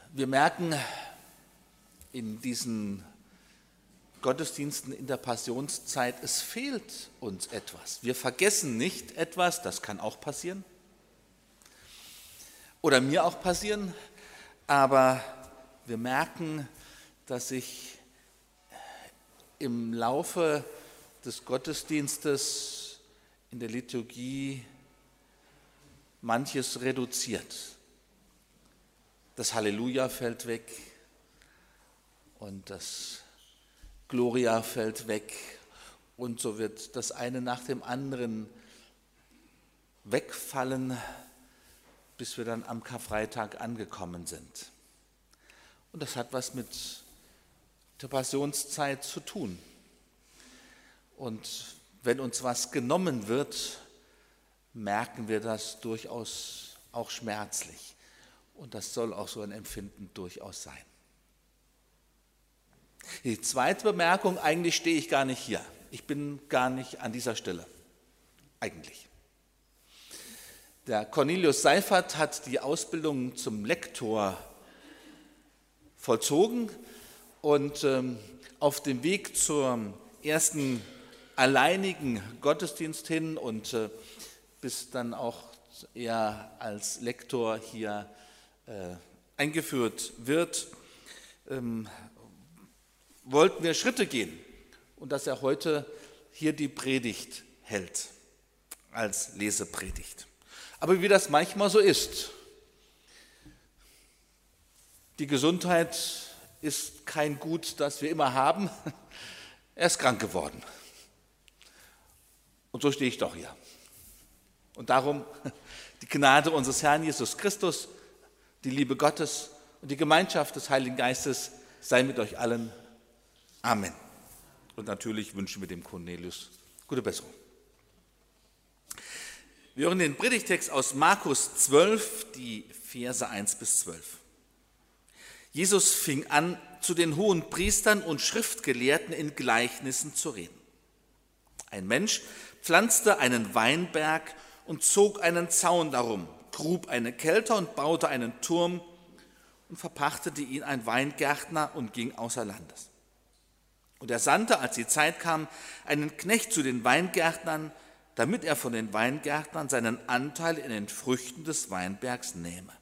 Wir merken in diesen Gottesdiensten in der Passionszeit, es fehlt uns etwas. Wir vergessen nicht etwas, das kann auch passieren oder mir auch passieren, aber wir merken, dass sich im Laufe des Gottesdienstes in der Liturgie manches reduziert. Das Halleluja fällt weg und das Gloria fällt weg und so wird das eine nach dem anderen wegfallen, bis wir dann am Karfreitag angekommen sind. Und das hat was mit der Passionszeit zu tun. Und wenn uns was genommen wird, merken wir das durchaus auch schmerzlich. Und das soll auch so ein Empfinden durchaus sein. Die zweite Bemerkung, eigentlich stehe ich gar nicht hier. Ich bin gar nicht an dieser Stelle. Eigentlich. Der Cornelius Seiffert hat die Ausbildung zum Lektor vollzogen und auf dem Weg zum ersten alleinigen Gottesdienst hin und bis dann auch er als Lektor hier eingeführt wird, wollten wir Schritte gehen und dass er heute hier die Predigt hält als Lesepredigt. Aber wie das manchmal so ist, die Gesundheit ist kein Gut, das wir immer haben. Er ist krank geworden. Und so stehe ich doch hier. Und darum die Gnade unseres Herrn Jesus Christus, die Liebe Gottes und die Gemeinschaft des Heiligen Geistes sei mit euch allen. Amen. Und natürlich wünschen wir dem Cornelius gute Besserung. Wir hören den Predigtext aus Markus 12, die Verse 1 bis 12. Jesus fing an, zu den Hohenpriestern und Schriftgelehrten in Gleichnissen zu reden. Ein Mensch pflanzte einen Weinberg und zog einen Zaun darum, grub eine Kelter und baute einen Turm und verpachtete ihn ein Weingärtner und ging außer Landes. Und er sandte, als die Zeit kam, einen Knecht zu den Weingärtnern, damit er von den Weingärtnern seinen Anteil in den Früchten des Weinbergs nähme.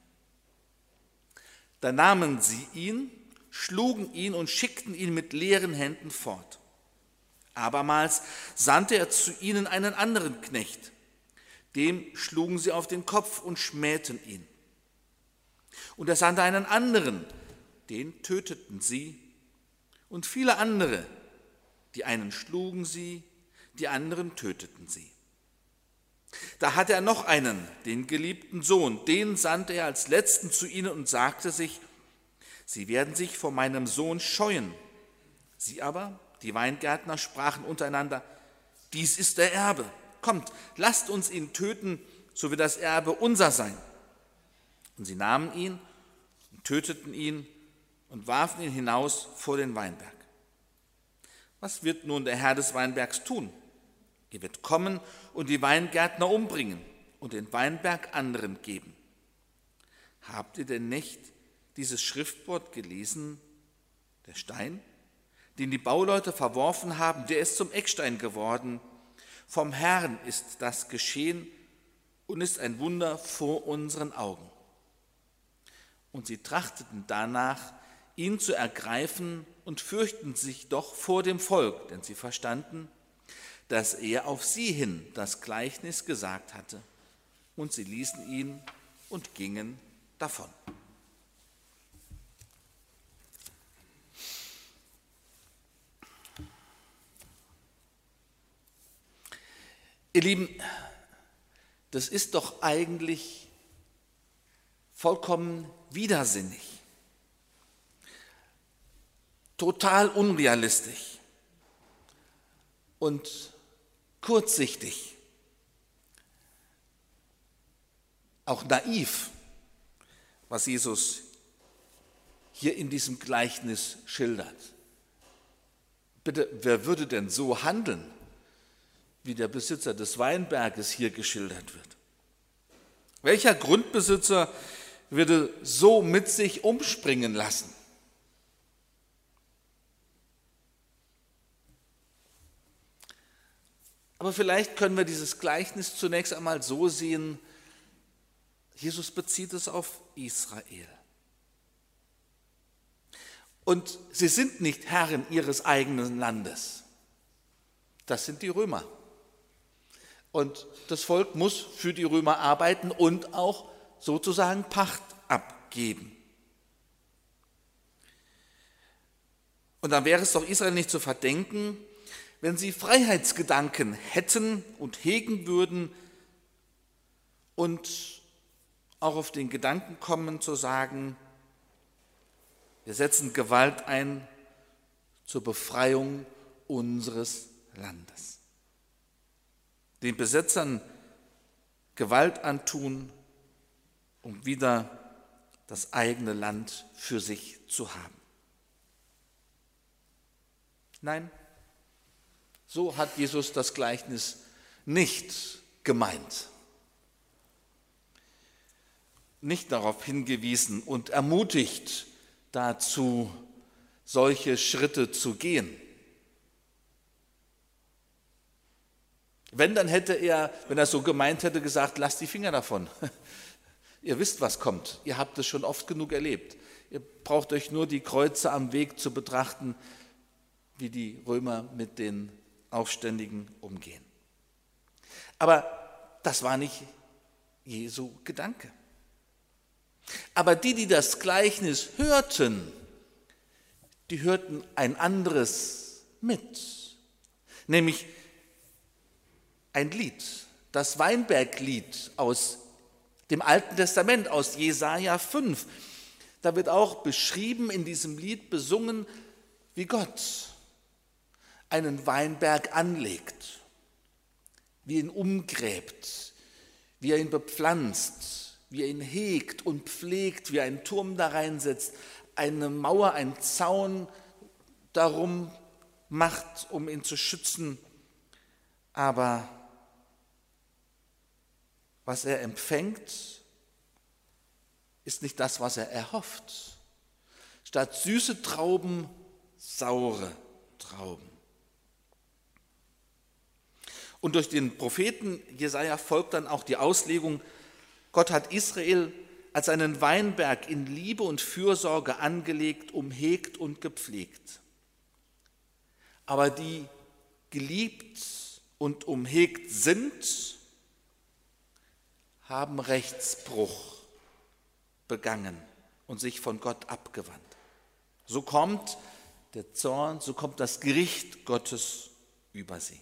Da nahmen sie ihn, schlugen ihn und schickten ihn mit leeren Händen fort. Abermals sandte er zu ihnen einen anderen Knecht, dem schlugen sie auf den Kopf und schmähten ihn. Und er sandte einen anderen, den töteten sie, und viele andere, die einen schlugen sie, die anderen töteten sie. Da hatte er noch einen, den geliebten Sohn, den sandte er als letzten zu ihnen und sagte sich, sie werden sich vor meinem Sohn scheuen. Sie aber, die Weingärtner, sprachen untereinander, dies ist der Erbe, kommt, lasst uns ihn töten, so wird das Erbe unser sein. Und sie nahmen ihn und töteten ihn und warfen ihn hinaus vor den Weinberg. Was wird nun der Herr des Weinbergs tun? Er wird kommen und die Weingärtner umbringen und den Weinberg anderen geben. Habt ihr denn nicht dieses Schriftwort gelesen? Der Stein, den die Bauleute verworfen haben, der ist zum Eckstein geworden. Vom Herrn ist das geschehen und ist ein Wunder vor unseren Augen. Und sie trachteten danach, ihn zu ergreifen und fürchten sich doch vor dem Volk, denn sie verstanden, dass er auf sie hin das Gleichnis gesagt hatte. Und sie ließen ihn und gingen davon. Ihr Lieben, das ist doch eigentlich vollkommen widersinnig, total unrealistisch und kurzsichtig, auch naiv, was Jesus hier in diesem Gleichnis schildert. Bitte, wer würde denn so handeln, wie der Besitzer des Weinberges hier geschildert wird? Welcher Grundbesitzer würde so mit sich umspringen lassen. Aber vielleicht können wir dieses Gleichnis zunächst einmal so sehen, Jesus bezieht es auf Israel. Und sie sind nicht Herren ihres eigenen Landes. Das sind die Römer. Und das Volk muss für die Römer arbeiten und auch sozusagen Pacht abgeben. Und dann wäre es doch Israel nicht zu verdenken, wenn sie Freiheitsgedanken hätten und hegen würden und auch auf den Gedanken kommen zu sagen, wir setzen Gewalt ein zur Befreiung unseres Landes. Den Besetzern Gewalt antun, um wieder das eigene Land für sich zu haben. Nein, so hat Jesus das Gleichnis nicht gemeint, nicht darauf hingewiesen und ermutigt dazu, solche Schritte zu gehen. Wenn, dann hätte er, wenn er so gemeint hätte, gesagt, lasst die Finger davon. Ihr wisst, was kommt. Ihr habt es schon oft genug erlebt. Ihr braucht euch nur die Kreuze am Weg zu betrachten, wie die Römer mit den Aufständigen umgehen. Aber das war nicht Jesu Gedanke. Aber die das Gleichnis hörten, die hörten ein anderes mit, nämlich ein Lied, das Weinberglied aus dem Alten Testament, aus Jesaja 5. Da wird auch beschrieben, in diesem Lied besungen, wie Gott einen Weinberg anlegt, wie er ihn umgräbt, wie er ihn bepflanzt, wie er ihn hegt und pflegt, wie er einen Turm da reinsetzt, eine Mauer, einen Zaun darum macht, um ihn zu schützen. Aber was er empfängt, ist nicht das, was er erhofft. Statt süße Trauben, saure Trauben. Und durch den Propheten Jesaja folgt dann auch die Auslegung, Gott hat Israel als einen Weinberg in Liebe und Fürsorge angelegt, umhegt und gepflegt. Aber die geliebt und umhegt sind, haben Rechtsbruch begangen und sich von Gott abgewandt. So kommt der Zorn, so kommt das Gericht Gottes über sie.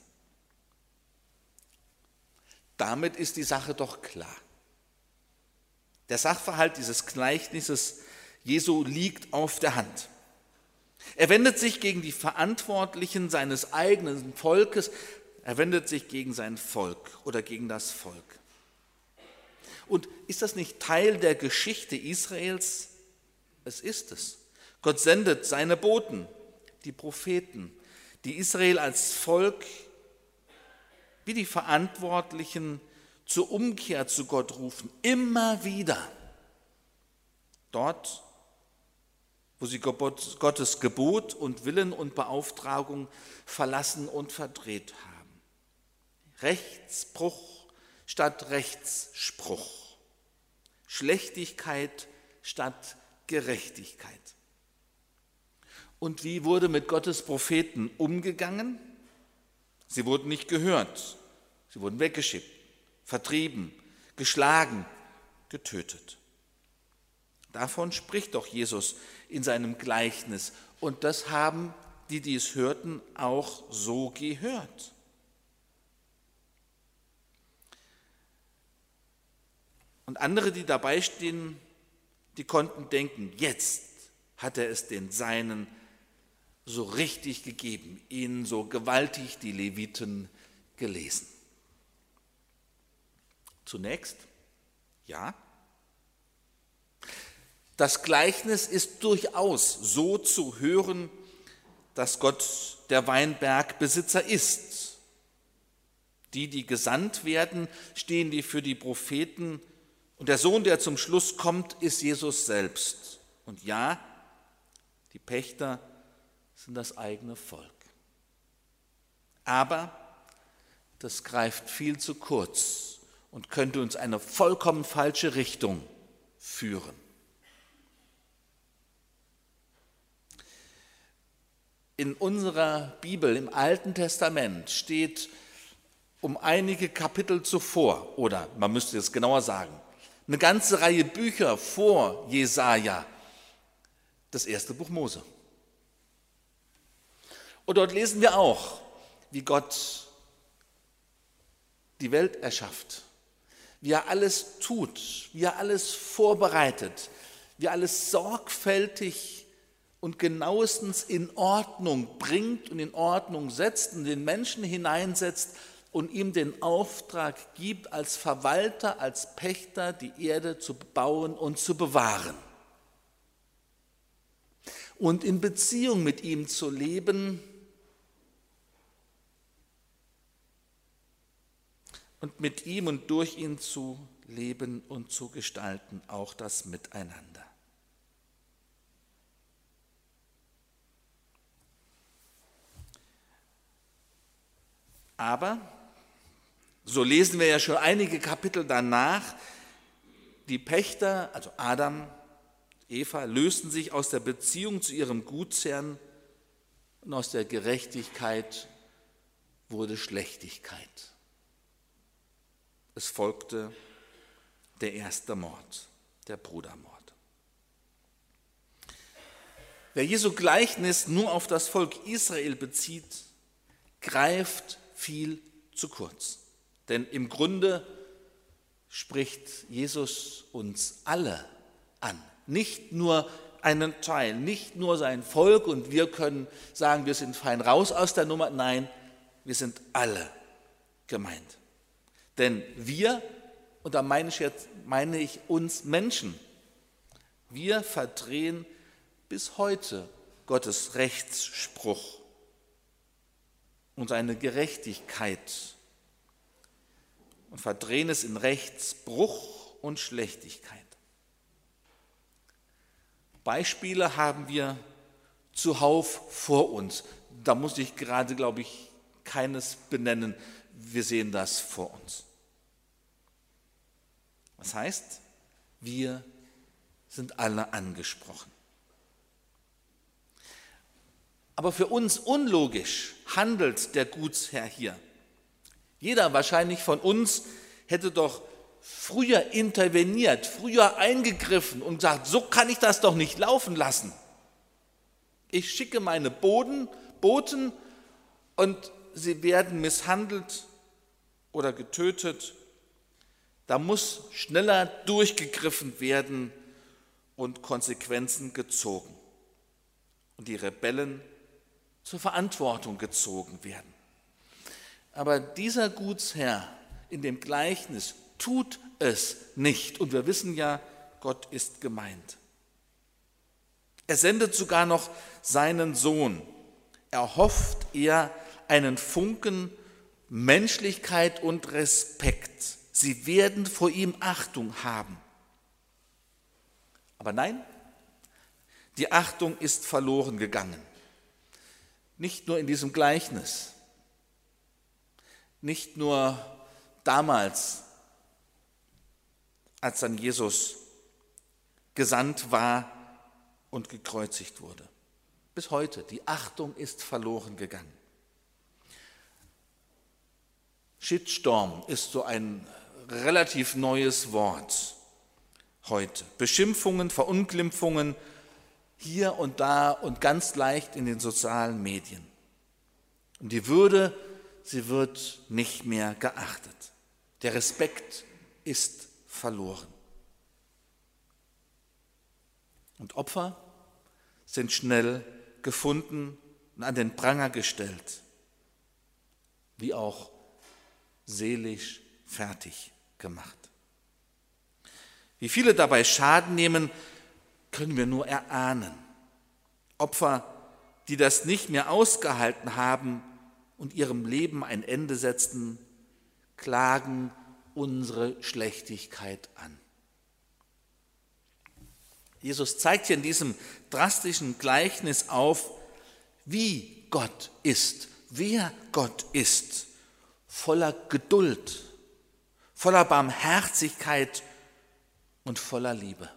Damit ist die Sache doch klar. Der Sachverhalt dieses Gleichnisses Jesu liegt auf der Hand. Er wendet sich gegen die Verantwortlichen seines eigenen Volkes, er wendet sich gegen sein Volk oder gegen das Volk. Und ist das nicht Teil der Geschichte Israels? Es ist es. Gott sendet seine Boten, die Propheten, die Israel als Volk wie die Verantwortlichen zur Umkehr zu Gott rufen, immer wieder. Dort, wo sie Gottes Gebot und Willen und Beauftragung verlassen und verdreht haben. Rechtsbruch statt Rechtsspruch. Schlechtigkeit statt Gerechtigkeit. Und wie wurde mit Gottes Propheten umgegangen? Sie wurden nicht gehört, sie wurden weggeschickt, vertrieben, geschlagen, getötet. Davon spricht doch Jesus in seinem Gleichnis. Und das haben die es hörten, auch so gehört. Und andere, die dabei stehen, die konnten denken, jetzt hat er es den Seinen so richtig gegeben, ihnen so gewaltig die Leviten gelesen. Zunächst, ja, das Gleichnis ist durchaus so zu hören, dass Gott der Weinbergbesitzer ist. Die gesandt werden, stehen die für die Propheten Und der Sohn, der zum Schluss kommt, ist Jesus selbst. Und ja, die Pächter sind das eigene Volk. Aber das greift viel zu kurz und könnte uns eine vollkommen falsche Richtung führen. In unserer Bibel im Alten Testament steht um einige Kapitel zuvor, oder man müsste es genauer sagen, eine ganze Reihe Bücher vor Jesaja, das erste Buch Mose. Und dort lesen wir auch, wie Gott die Welt erschafft, wie er alles tut, wie er alles vorbereitet, wie er alles sorgfältig und genauestens in Ordnung bringt und in Ordnung setzt und den Menschen hineinsetzt und ihm den Auftrag gibt, als Verwalter, als Pächter die Erde zu bauen und zu bewahren. Und in Beziehung mit ihm zu leben und mit ihm und durch ihn zu leben und zu gestalten, auch das Miteinander. Aber, so lesen wir ja schon einige Kapitel danach, die Pächter, also Adam, Eva, lösten sich aus der Beziehung zu ihrem Gutsherrn und aus der Gerechtigkeit wurde Schlechtigkeit. Es folgte der erste Mord, der Brudermord. Wer Jesu Gleichnis nur auf das Volk Israel bezieht, greift viel zu kurz. Denn im Grunde spricht Jesus uns alle an. Nicht nur einen Teil, nicht nur sein Volk und wir können sagen, wir sind fein raus aus der Nummer. Nein, wir sind alle gemeint. Denn wir, und da meine ich uns Menschen, wir verdrehen bis heute Gottes Rechtsspruch und seine Gerechtigkeit und verdrehen es in Rechtsbruch und Schlechtigkeit. Beispiele haben wir zuhauf vor uns. Da muss ich gerade, glaube ich, keines benennen. Wir sehen das vor uns. Das heißt, wir sind alle angesprochen. Aber für uns unlogisch handelt der Gutsherr hier. Jeder wahrscheinlich von uns hätte doch früher interveniert, früher eingegriffen und gesagt, so kann ich das doch nicht laufen lassen. Ich schicke meine Boten und sie werden misshandelt oder getötet. Da muss schneller durchgegriffen werden und Konsequenzen gezogen. Und die Rebellen zur Verantwortung gezogen werden. Aber dieser Gutsherr in dem Gleichnis tut es nicht. Und wir wissen ja, Gott ist gemeint. Er sendet sogar noch seinen Sohn. Erhofft er einen Funken Menschlichkeit und Respekt. Sie werden vor ihm Achtung haben. Aber nein, die Achtung ist verloren gegangen. Nicht nur in diesem Gleichnis, nicht nur damals, als dann Jesus gesandt war und gekreuzigt wurde. Bis heute, die Achtung ist verloren gegangen. Shitstorm ist so ein relativ neues Wort heute. Beschimpfungen, Verunglimpfungen hier und da und ganz leicht in den sozialen Medien. Und die Würde, sie wird nicht mehr geachtet. Der Respekt ist verloren. Und Opfer sind schnell gefunden und an den Pranger gestellt, wie auch seelisch fertig gemacht. Wie viele dabei Schaden nehmen, können wir nur erahnen. Opfer, die das nicht mehr ausgehalten haben und ihrem Leben ein Ende setzten, klagen unsere Schlechtigkeit an. Jesus zeigt hier in diesem drastischen Gleichnis auf, wie Gott ist, wer Gott ist, voller Geduld, voller Barmherzigkeit und voller Liebe.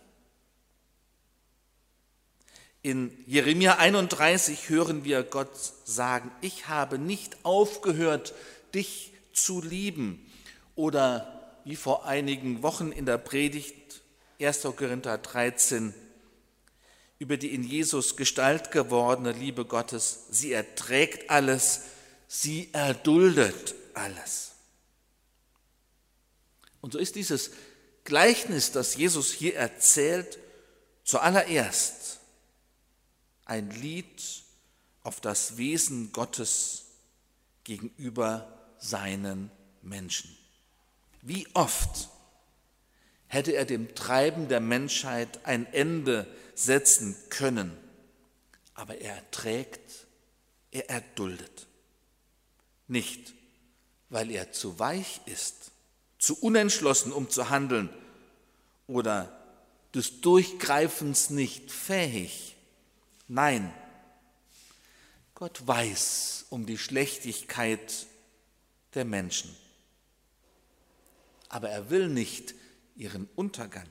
In Jeremia 31 hören wir Gott sagen, ich habe nicht aufgehört, dich zu lieben. Oder wie vor einigen Wochen in der Predigt 1. Korinther 13 über die in Jesus Gestalt gewordene Liebe Gottes. Sie erträgt alles, sie erduldet alles. Und so ist dieses Gleichnis, das Jesus hier erzählt, zuallererst ein Lied auf das Wesen Gottes gegenüber seinen Menschen. Wie oft hätte er dem Treiben der Menschheit ein Ende setzen können, aber er erträgt, er erduldet. Nicht, weil er zu weich ist, zu unentschlossen, um zu handeln oder des Durchgreifens nicht fähig. Nein, Gott weiß um die Schlechtigkeit der Menschen, aber er will nicht ihren Untergang.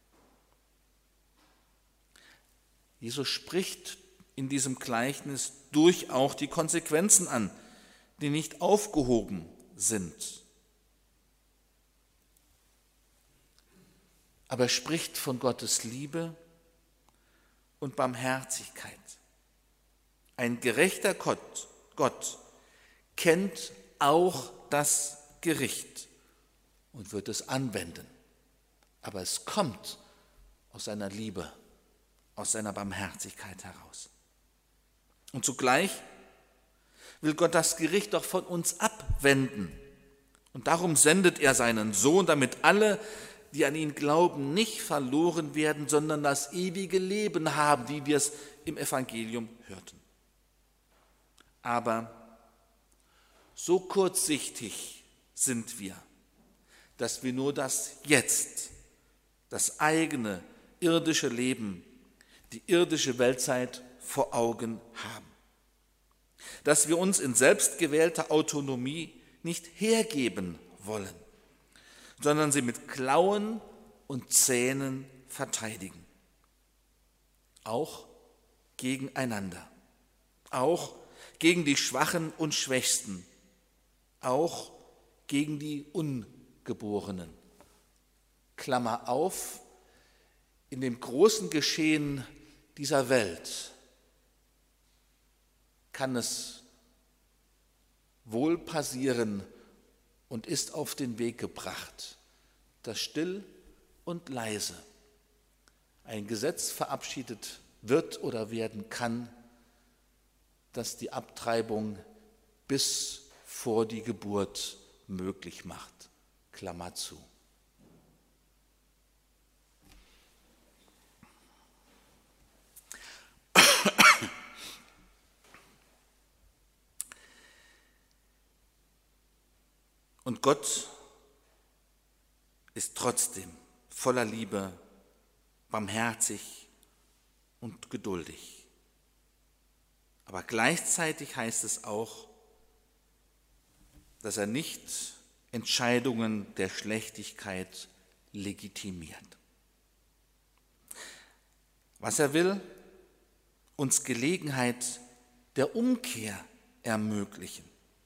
Jesus spricht in diesem Gleichnis durchaus die Konsequenzen an, die nicht aufgehoben sind. Aber er spricht von Gottes Liebe und Barmherzigkeit. Ein gerechter Gott kennt auch das Gericht und wird es anwenden. Aber es kommt aus seiner Liebe, aus seiner Barmherzigkeit heraus. Und zugleich will Gott das Gericht doch von uns abwenden. Und darum sendet er seinen Sohn, damit alle, die an ihn glauben, nicht verloren werden, sondern das ewige Leben haben, wie wir es im Evangelium hörten. Aber so kurzsichtig sind wir, dass wir nur das Jetzt, das eigene irdische Leben, die irdische Weltzeit vor Augen haben. Dass wir uns in selbstgewählter Autonomie nicht hergeben wollen, sondern sie mit Klauen und Zähnen verteidigen. Auch gegeneinander, auch gegen die Schwachen und Schwächsten, auch gegen die Ungeborenen. Klammer auf, in dem großen Geschehen dieser Welt kann es wohl passieren und ist auf den Weg gebracht, dass still und leise ein Gesetz verabschiedet wird oder werden kann, das die Abtreibung bis vor die Geburt möglich macht. Klammer zu. Und Gott ist trotzdem voller Liebe, barmherzig und geduldig. Aber gleichzeitig heißt es auch, dass er nicht Entscheidungen der Schlechtigkeit legitimiert. Was er will, uns Gelegenheit der Umkehr ermöglichen.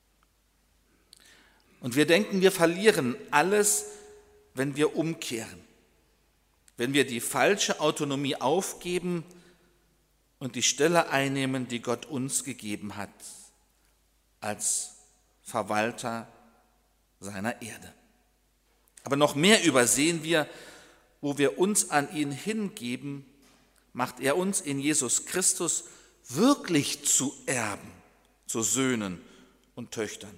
Und wir denken, wir verlieren alles, wenn wir umkehren, wenn wir die falsche Autonomie aufgeben und die Stelle einnehmen, die Gott uns gegeben hat, als Verwalter seiner Erde. Aber noch mehr übersehen wir, wo wir uns an ihn hingeben, macht er uns in Jesus Christus wirklich zu Erben, zu Söhnen und Töchtern.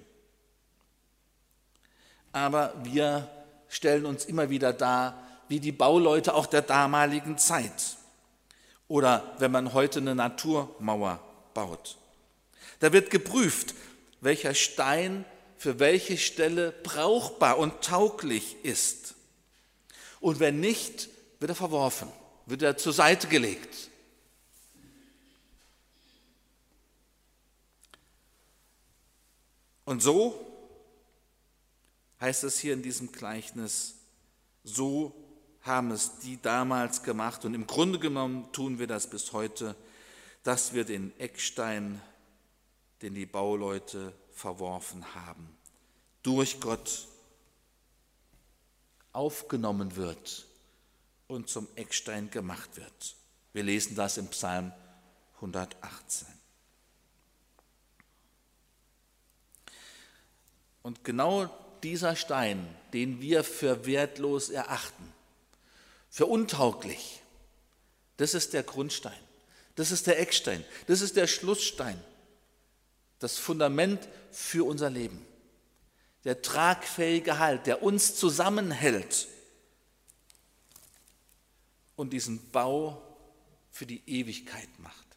Aber wir stellen uns immer wieder dar, wie die Bauleute auch der damaligen Zeit. Oder wenn man heute eine Naturmauer baut. Da wird geprüft, welcher Stein für welche Stelle brauchbar und tauglich ist. Und wenn nicht, wird er verworfen wird er zur Seite gelegt. Und so heißt es hier in diesem Gleichnis, so haben es die damals gemacht und im Grunde genommen tun wir das bis heute, dass wir den Eckstein, den die Bauleute verworfen haben, durch Gott aufgenommen wird und zum Eckstein gemacht wird. Wir lesen das im Psalm 118. Und genau dieser Stein, den wir für wertlos erachten, für untauglich, das ist der Grundstein, das ist der Eckstein, das ist der Schlussstein, das Fundament für unser Leben, der tragfähige Halt, der uns zusammenhält und diesen Bau für die Ewigkeit macht.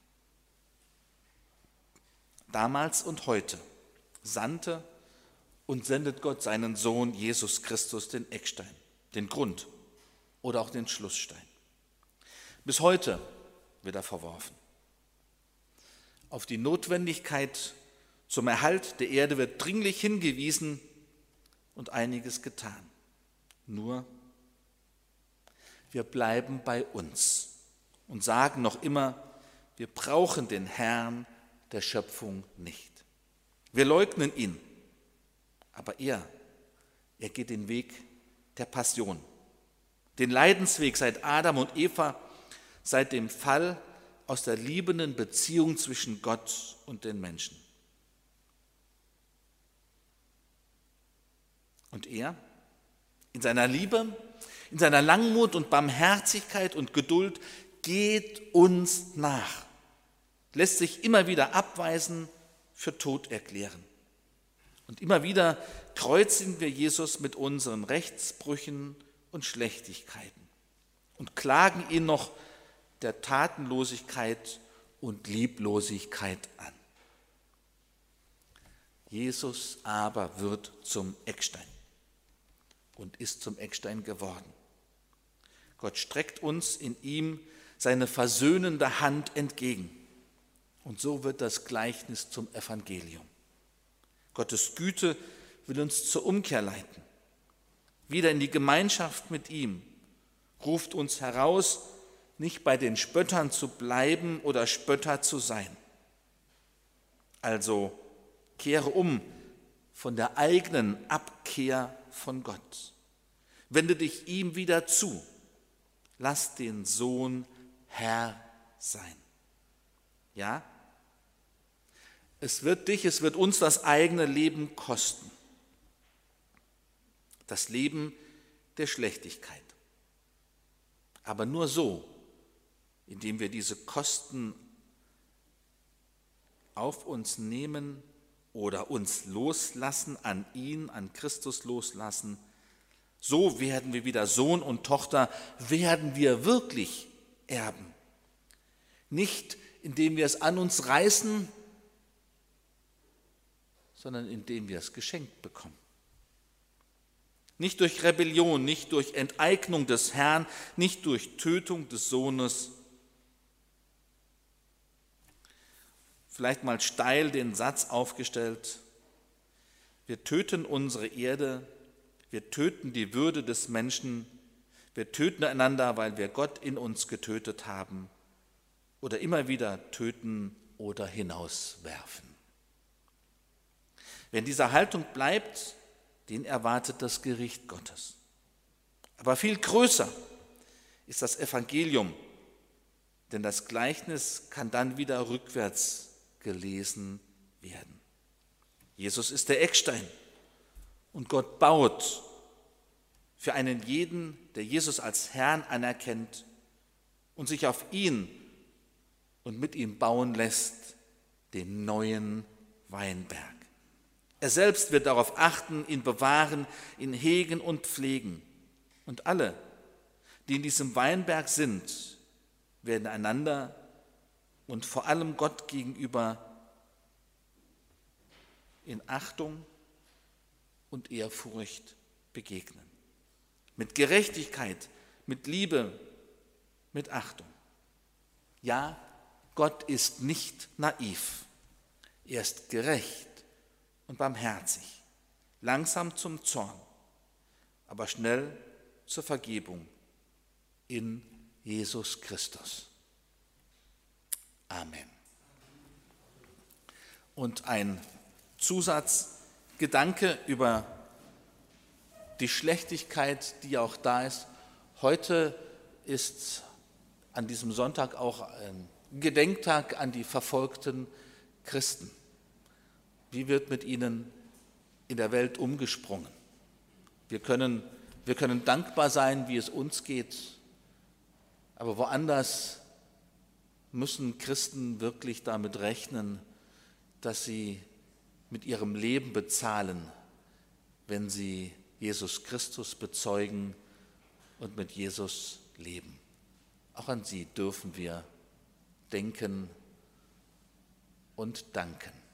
Damals und heute sandte und sendet Gott seinen Sohn Jesus Christus den Eckstein, den Grund oder auch den Schlussstein. Bis heute wird er verworfen. Auf die Notwendigkeit zum Erhalt der Erde wird dringlich hingewiesen und einiges getan. Nur, wir bleiben bei uns und sagen noch immer, wir brauchen den Herrn der Schöpfung nicht. Wir leugnen ihn, aber er geht den Weg der Passion, den Leidensweg seit Adam und Eva, seit dem Fall aus der liebenden Beziehung zwischen Gott und den Menschen. Und er, in seiner Liebe, in seiner Langmut und Barmherzigkeit und Geduld, geht uns nach, lässt sich immer wieder abweisen, für tot erklären. Und immer wieder kreuzigen wir Jesus mit unseren Rechtsbrüchen und Schlechtigkeiten und klagen ihn noch der Tatenlosigkeit und Lieblosigkeit an. Jesus aber wird zum Eckstein und ist zum Eckstein geworden. Gott streckt uns in ihm seine versöhnende Hand entgegen. Und so wird das Gleichnis zum Evangelium. Gottes Güte will uns zur Umkehr leiten, wieder in die Gemeinschaft mit ihm, ruft uns heraus, nicht bei den Spöttern zu bleiben oder Spötter zu sein. Also kehre um von der eigenen Abkehr von Gott. Wende dich ihm wieder zu. Lass den Sohn Herr sein. Ja? Es wird uns das eigene Leben kosten. Das Leben der Schlechtigkeit. Aber nur so, indem wir diese Kosten auf uns nehmen oder uns loslassen, an ihn, an Christus loslassen, so werden wir wieder Sohn und Tochter, werden wir wirklich erben. Nicht indem wir es an uns reißen, sondern indem wir es geschenkt bekommen. Nicht durch Rebellion, nicht durch Enteignung des Herrn, nicht durch Tötung des Sohnes. Vielleicht mal steil den Satz aufgestellt: Wir töten unsere Erde, wir töten die Würde des Menschen, wir töten einander, weil wir Gott in uns getötet haben oder immer wieder töten oder hinauswerfen. Wer in dieser Haltung bleibt, den erwartet das Gericht Gottes. Aber viel größer ist das Evangelium, denn das Gleichnis kann dann wieder rückwärts gelesen werden. Jesus ist der Eckstein und Gott baut für einen jeden, der Jesus als Herrn anerkennt und sich auf ihn und mit ihm bauen lässt, den neuen Weinberg. Er selbst wird darauf achten, ihn bewahren, ihn hegen und pflegen. Und alle, die in diesem Weinberg sind, werden einander und vor allem Gott gegenüber in Achtung und Ehrfurcht begegnen. Mit Gerechtigkeit, mit Liebe mit Achtung. Ja, Gott ist nicht naiv. Er ist gerecht und barmherzig, langsam zum Zorn, aber schnell zur Vergebung in Jesus Christus. Amen. Und ein Zusatzgedanke über die Schlechtigkeit, die auch da ist. Heute ist an diesem Sonntag auch ein Gedenktag an die verfolgten Christen. Wie wird mit ihnen in der Welt umgesprungen? Wir können dankbar sein, wie es uns geht, aber woanders müssen Christen wirklich damit rechnen, dass sie mit ihrem Leben bezahlen, wenn sie Jesus Christus bezeugen und mit Jesus leben. Auch an sie dürfen wir denken und danken.